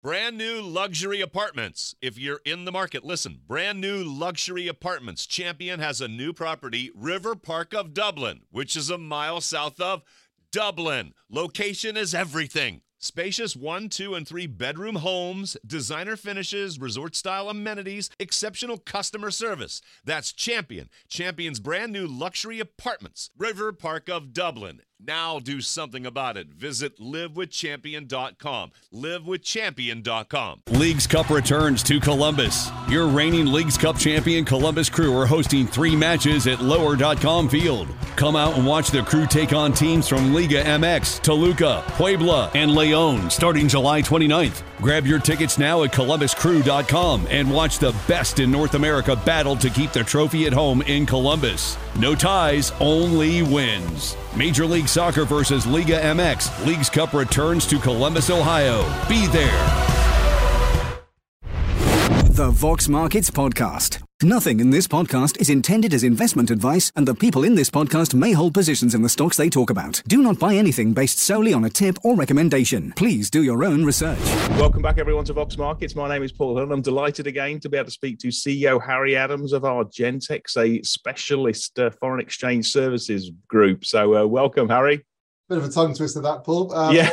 Brand new luxury apartments. If you're in the market, listen. Brand new luxury apartments. Champion has a new property, River Park of Dublin, which is a mile south of Dublin. Location is everything. Spacious 1, 2, and 3 bedroom homes, designer finishes, resort-style amenities, exceptional customer service. That's Champion. Champion's brand new luxury apartments. River Park of Dublin. Now do something about it. Visit livewithchampion.com. Livewithchampion.com. Leagues Cup returns to Columbus. Your reigning Leagues Cup champion Columbus Crew are hosting 3 matches at Lower.com Field. Come out and watch the Crew take on teams from Liga MX, Toluca, Puebla, and León starting July 29th. Grab your tickets now at columbuscrew.com and watch the best in North America battle to keep the trophy at home in Columbus. No ties, only wins. Major League Soccer versus Liga MX. Leagues Cup returns to Columbus, Ohio. Be there. The Vox Markets Podcast. Nothing in this podcast is intended as investment advice, and the people in this podcast may hold positions in the stocks they talk about. Do not buy anything based solely on a tip or recommendation. Please do your own research. Welcome back, everyone, to Vox Markets. My name is Paul Hill. I'm delighted again to be able to speak to CEO Harry Adams of Argentex, a specialist foreign exchange services group. So welcome, Harry. Bit of a tongue twister, that, Paul. Yeah.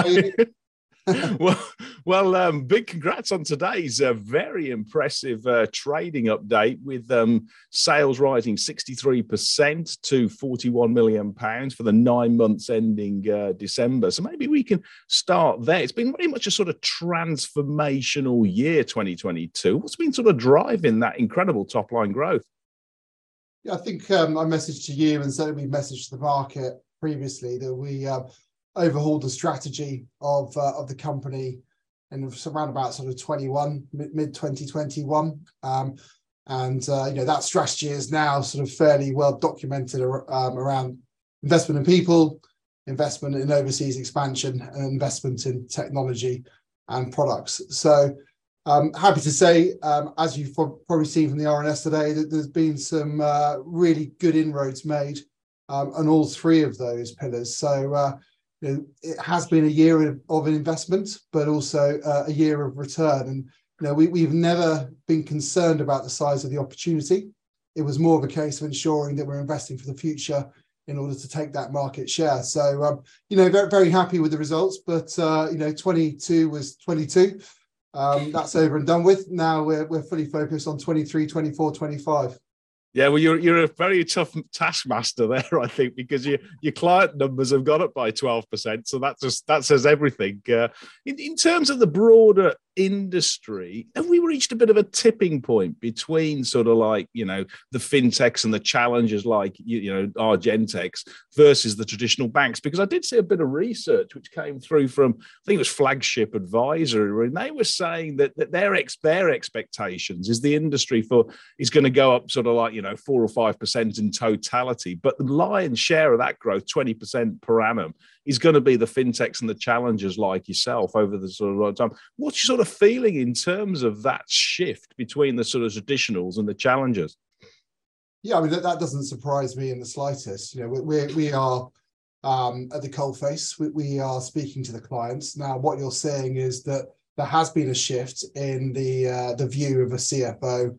Well, big congrats on today's very impressive trading update with sales rising 63% to £41 million for the 9 months ending December. So maybe we can start there. It's been very much a sort of transformational year, 2022. What's been sort of driving that incredible top line growth? Yeah, I think I messaged to you and certainly we messaged to the market previously that we overhauled the strategy of the company in around about sort of mid 2021, and that strategy is now sort of fairly well documented around investment in people, investment in overseas expansion, and investment in technology and products. So happy to say, as you've probably seen from the RNS today, that there's been some really good inroads made on all 3 of those pillars. So it has been a year of an investment, but also a year of return. And we've never been concerned about the size of the opportunity. It was more of a case of ensuring that we're investing for the future in order to take that market share. So very, very happy with the results. But 22 was 22. That's over and done with. Now we're fully focused on 23, 24, 25. Yeah, well, you're a very tough taskmaster there, I think, because your client numbers have gone up by 12%. So that says everything. In terms of the broader industry, have we reached a bit of a tipping point between sort of like, the fintechs and the challengers like, Argentex versus the traditional banks? Because I did see a bit of research which came through from, I think it was Flagship Advisory, and they were saying that their expectations is the industry is going to go up sort of like, 4 or 5% in totality. But the lion's share of that growth, 20% per annum, is going to be the fintechs and the challengers like yourself over the sort of long time. What's your sort of feeling in terms of that shift between the sort of traditionals and the challengers? Yeah, I mean, that doesn't surprise me in the slightest. We are at the coalface. We are speaking to the clients. Now, what you're saying is that there has been a shift in the view of a CFO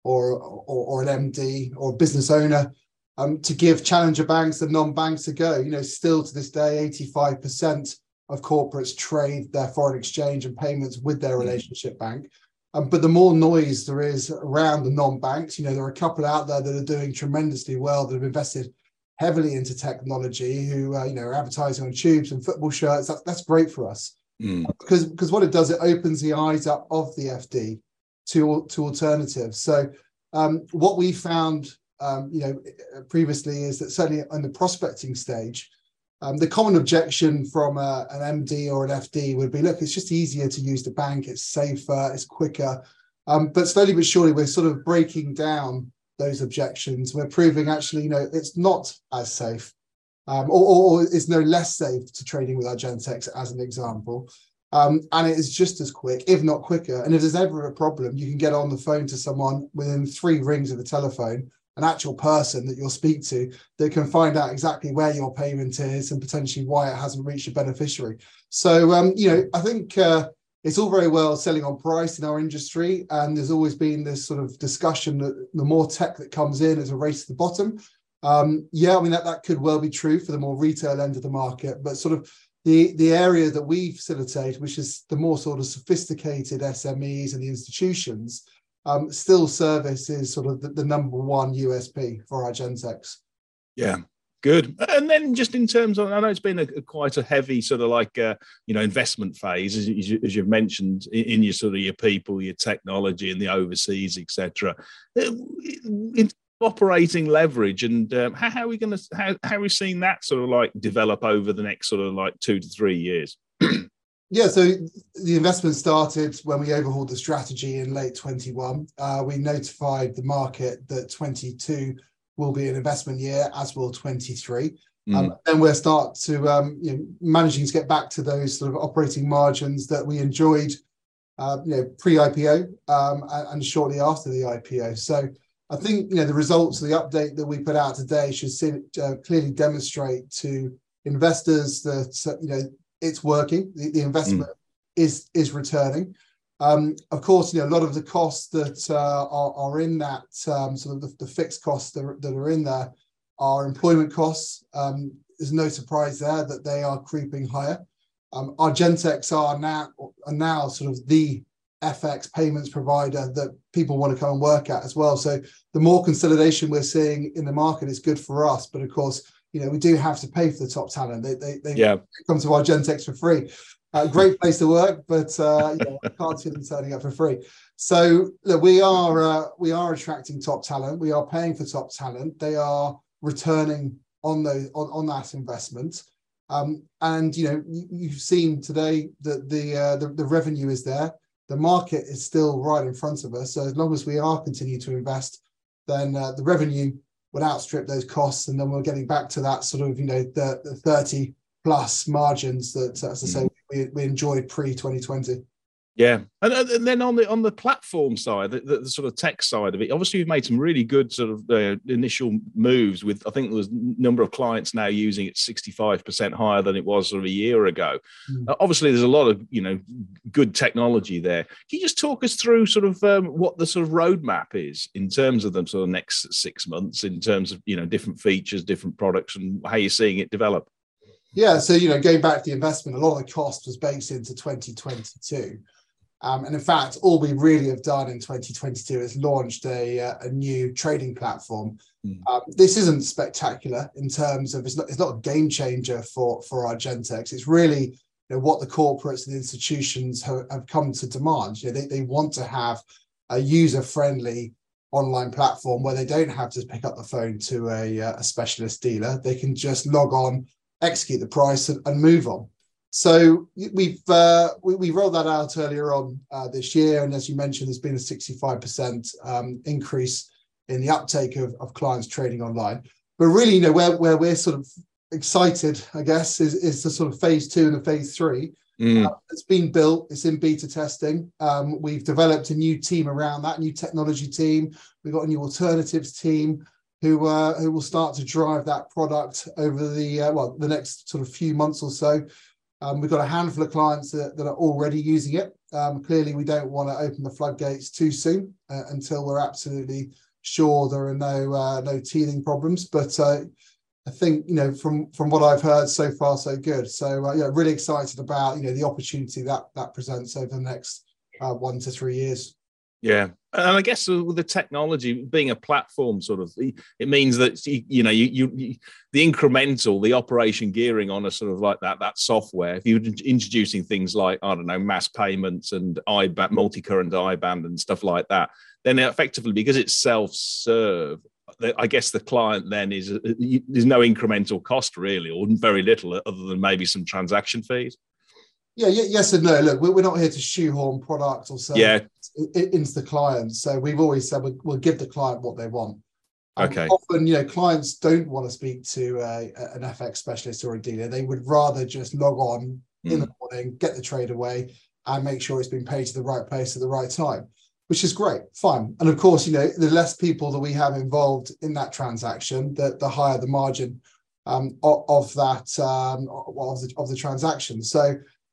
or an MD or business owner to give challenger banks and non-banks a go. Still to this day, 85% of corporates trade their foreign exchange and payments with their relationship bank. But the more noise there is around the non-banks, there are a couple out there that are doing tremendously well, that have invested heavily into technology, who are advertising on tubes and football shirts. That's great for us. Because what it does, it opens the eyes up of the FD to alternatives. So what we found previously is that certainly on the prospecting stage, the common objection from an MD or an FD would be, look, it's just easier to use the bank, it's safer, it's quicker. But slowly but surely, we're sort of breaking down those objections. We're proving actually, it's not as safe, or it's no less safe to trading with Argentex, as an example. And it is just as quick, if not quicker. And if there's ever a problem, you can get on the phone to someone within 3 rings of the telephone, an actual person that you'll speak to that can find out exactly where your payment is and potentially why it hasn't reached a beneficiary. So, I think it's all very well selling on price in our industry, and there's always been this sort of discussion that the more tech that comes in is a race to the bottom. Yeah, I mean, that could well be true for the more retail end of the market, but sort of the area that we facilitate, which is the more sort of sophisticated SMEs and the institutions, still service is sort of the number one USP for Argentex. Yeah. Good. And then just in terms of, I know it's been quite a heavy sort of like, investment phase, as you've mentioned, in your sort of your people, your technology and the overseas, etc. In operating leverage, and how are we going to, how are we seeing that sort of like develop over the next sort of like 2 to 3 years? Yeah, so the investment started when we overhauled the strategy in late 21. We notified the market that 22 will be an investment year, as will 23. Then we'll start to managing to get back to those sort of operating margins that we enjoyed pre-IPO and shortly after the IPO. So I think the results of the update that we put out today should clearly demonstrate to investors that it's working. The investment is returning. Of course, a lot of the costs that are in that sort of the fixed costs that are in there are employment costs. There's no surprise there that they are creeping higher. Argentex are now sort of the FX payments provider that people want to come and work at as well. So the more consolidation we're seeing in the market is good for us. But of course, we do have to pay for the top talent. They come to Argentex for free. Great place to work, but I can't see them turning up for free. So look, we are attracting top talent. We are paying for top talent. They are returning on that investment. And you've seen today that the revenue is there. The market is still right in front of us. So as long as we are continuing to invest, then the revenue will outstrip those costs, and then we're getting back to that sort of the 30 plus margins that, as I say, we enjoyed pre-2020. Yeah, and then on the platform side, the sort of tech side of it, obviously you've made some really good sort of initial moves with, I think there was a number of clients now using it 65% higher than it was sort of a year ago. Obviously there's a lot of, good technology there. Can you just talk us through sort of what the sort of roadmap is in terms of the sort of next 6 months, in terms of, different features, different products, and how you're seeing it develop? Yeah, so, going back to the investment, a lot of the cost was baked into 2022. And in fact, all we really have done in 2022 is launched a new trading platform. This isn't spectacular in terms of, it's not a game changer for Argentex. It's really what the corporates and institutions have come to demand. They want to have a user-friendly online platform where they don't have to pick up the phone to a specialist dealer. They can just log on, execute the price, and move on. So we rolled that out earlier on this year, and as you mentioned, there's been a 65% increase in the uptake of clients trading online. But really, where we're sort of excited, I guess, is the sort of phase 2 and the phase 3. It's been built. It's in beta testing. We've developed a new team around that, new technology team. We've got a new alternatives team who will start to drive that product over the next sort of few months or so. We've got a handful of clients that are already using it. Clearly, we don't want to open the floodgates too soon until we're absolutely sure there are no teething problems. But I think, from what I've heard so far, so good. So, really excited about, the opportunity that presents over the next 1 to 3 years. Yeah. And I guess with the technology being a platform, sort of, it means that, you the incremental, the operation gearing on a sort of like that software, if you're introducing things like, I don't know, mass payments and IBAN, multi-current IBAN and stuff like that, then effectively, because it's self-serve, I guess the client then there's no incremental cost really, or very little other than maybe some transaction fees. Yeah, yes and no. Look, we're not here to shoehorn product or service into the client. So we've always said we'll give the client what they want. Okay. Often, clients don't want to speak to an FX specialist or a dealer. They would rather just log on in the morning, get the trade away, and make sure it's been paid to the right place at the right time, which is great, fine. And of course, the less people that we have involved in that transaction, the higher the margin of the transaction. So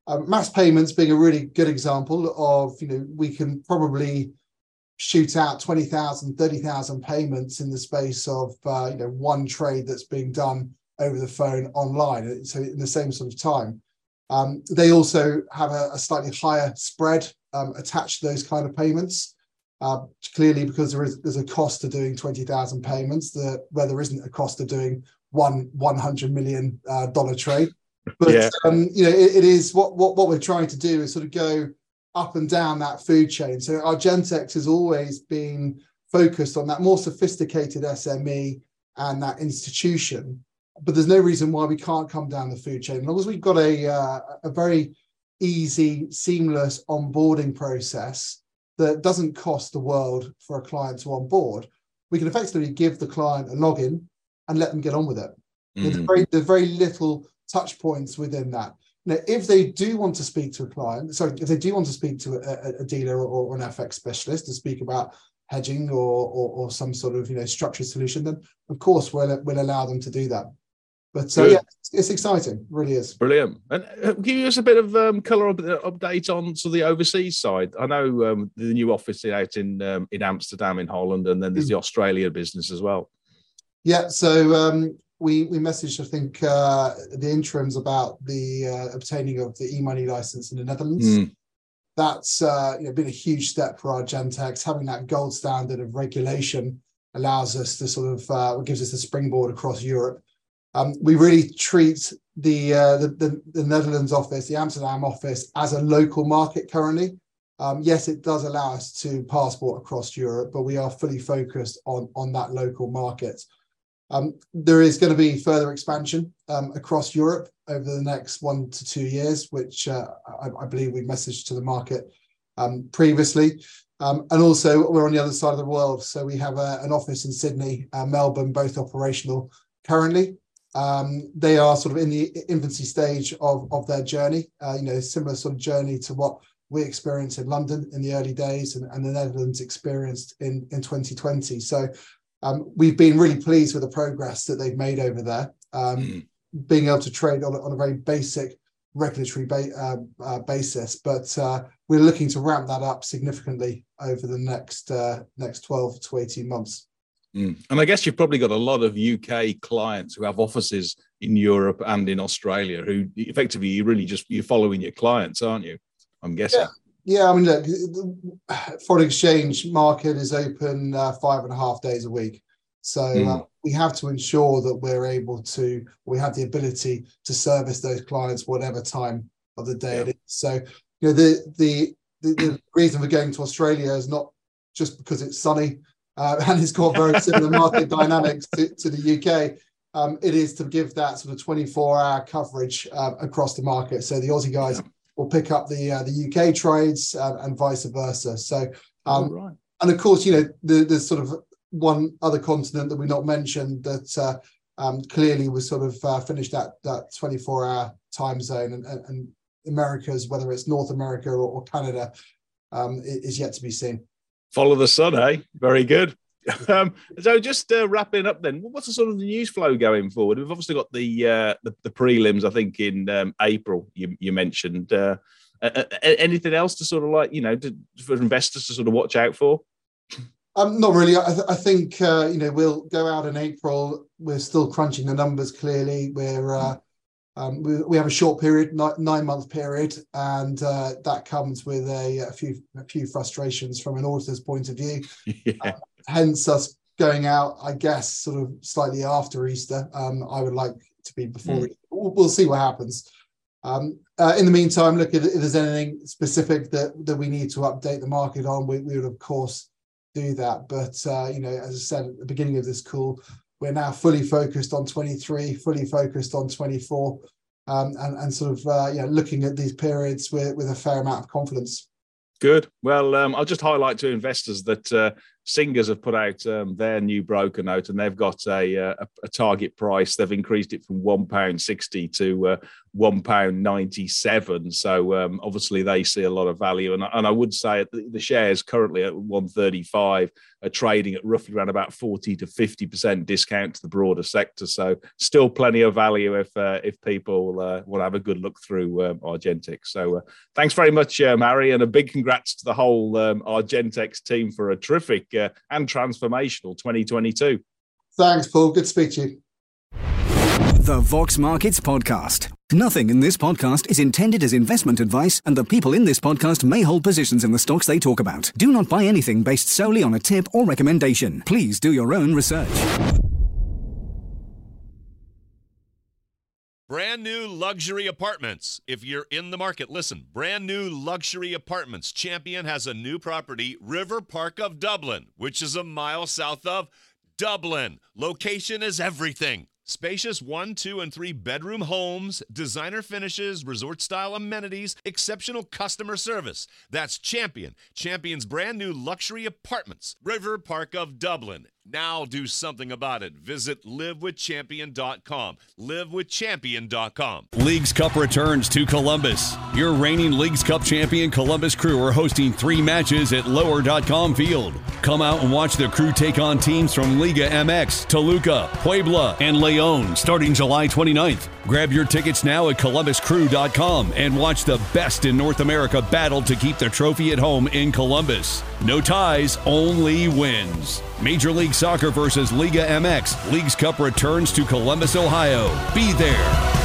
Mass payments being a really good example of, we can probably shoot out 20,000, 30,000 payments in the space of, one trade that's being done over the phone online. So in the same sort of time. They also have a slightly higher spread attached to those kind of payments. Clearly, because there's a cost to doing 20,000 payments, where there isn't a cost of doing $100 million trade. But it is what we're trying to do is sort of go up and down that food chain. So Argentex has always been focused on that more sophisticated SME and that institution. But there's no reason why we can't come down the food chain. As long as we've got a very easy, seamless onboarding process that doesn't cost the world for a client to onboard, we can effectively give the client a login and let them get on with it. Mm-hmm. There's very little touch points within that. Now, if they do want to speak to if they do want to speak to a dealer or an FX specialist to speak about hedging or some sort of structured solution, then of course we'll allow them to do that. But it's exciting, it really is. Brilliant. And give us a bit of colour update on the overseas side. I know the new office out in Amsterdam, in Holland, and then there's the Australia business as well. Yeah, so we messaged, I think, the interims about the obtaining of the e-money license in the Netherlands. That's been a huge step for Argentex. Having that gold standard of regulation allows us to sort of gives us a springboard across Europe. We really treat the Netherlands office, the Amsterdam office, as a local market currently. Yes, it does allow us to passport across Europe, but we are fully focused on that local market. There is going to be further expansion across Europe over the next 1 to 2 years, which I believe we messaged to the market previously. And also, we're on the other side of the world. So we have an office in Sydney, Melbourne, both operational currently. They are sort of in the infancy stage of their journey, similar sort of journey to what we experienced in London in the early days and the Netherlands experienced in 2020. So we've been really pleased with the progress that they've made over there, being able to trade on a very basic regulatory basis. But we're looking to ramp that up significantly over the next 12 to 18 months. And I guess you've probably got a lot of UK clients who have offices in Europe and in Australia who effectively you're following your clients, aren't you? I'm guessing. Yeah. I mean, look, the foreign exchange market is open 5.5 days a week. So we have to ensure that we have the ability to service those clients whatever time of the day it is. So, the reason we're going to Australia is not just because it's sunny, and it's got very similar market dynamics to the UK. It is to give that sort of 24-hour coverage across the market. So the Aussie guys will pick up the UK trades and vice versa. So, and of course, there's sort of one other continent that we not mentioned that clearly was sort of finished that 24-hour time zone, and Americas, whether it's North America or Canada, is yet to be seen. Follow the sun, eh? Very good. So just wrapping up then, what's the sort of the news flow going forward? We've obviously got the prelims, I think, in April, you mentioned. Anything else to sort of for investors to sort of watch out for? Not really. I think, we'll go out in April. We're still crunching the numbers, clearly. We have a short period, 9-month period, and that comes with a few frustrations from an auditor's point of view. Hence us going out, I guess, sort of slightly after Easter. I would like to be before. We'll see what happens. In the meantime, look, if there's anything specific that we need to update the market on, we would of course do that. But as I said at the beginning of this call, we're now fully focused on 23, fully focused on 24, and sort of looking at these periods with a fair amount of confidence. Good. Well, I'll just highlight to investors that Singers have put out their new broker note, and they've got a target price. They've increased it from £1.60 to £1.97. So obviously they see a lot of value. And I would say the shares currently at 135 are trading at roughly around about 40 to 50% discount to the broader sector. So still plenty of value if people want to have a good look through Argentex. So thanks very much, Harry, and a big congrats to the whole Argentex team for a terrific and transformational 2022. Thanks, Paul. Good to speak to you. The Vox Markets Podcast. Nothing in this podcast is intended as investment advice, and the people in this podcast may hold positions in the stocks they talk about. Do not buy anything based solely on a tip or recommendation. Please do your own research. Brand new luxury apartments. If you're in the market, listen. Brand new luxury apartments. Champion has a new property, River Park of Dublin, which is a mile south of Dublin. Location is everything. Spacious 1, 2, and 3 bedroom homes, designer finishes, resort-style amenities, exceptional customer service. That's Champion. Champion's brand new luxury apartments, River Park of Dublin. Now do something about it. Visit livewithchampion.com. Livewithchampion.com. Leagues Cup returns to Columbus. Your reigning Leagues Cup champion Columbus Crew are hosting 3 matches at lower.com field. Come out and watch the Crew take on teams from Liga MX, Toluca, Puebla, and León starting July 29th. Grab your tickets now at columbuscrew.com and watch the best in North America battle to keep the trophy at home in Columbus. No ties, only wins. Major League Soccer versus Liga MX. Leagues Cup returns to Columbus, Ohio. Be there.